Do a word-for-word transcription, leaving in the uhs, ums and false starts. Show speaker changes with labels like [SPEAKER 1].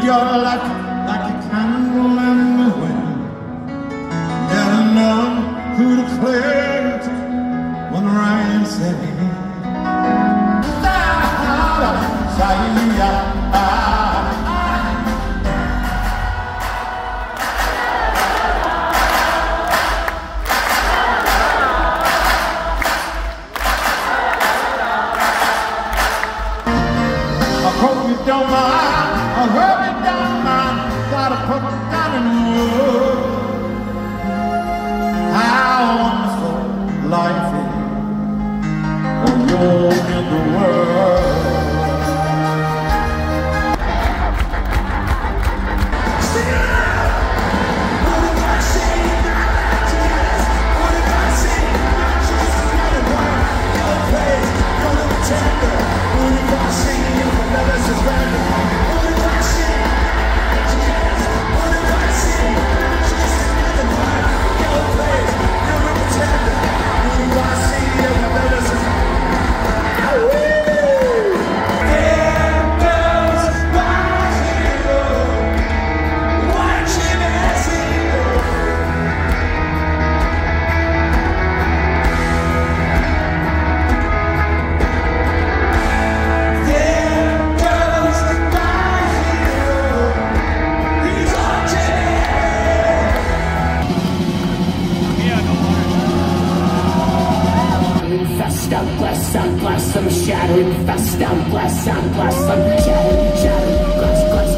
[SPEAKER 1] You're like, like a candle in the wind. Never know who to cling to when the rain sets in. I hope you don't mind. I hope you don't mind. Gotta put it down in the wood. How wonderful life is when you're in the world.
[SPEAKER 2] I'm blessed, I'm blessed, I'm shattered, fast, I'm blessed, I'm blessed, I'm shattered, shattered, glass, glass.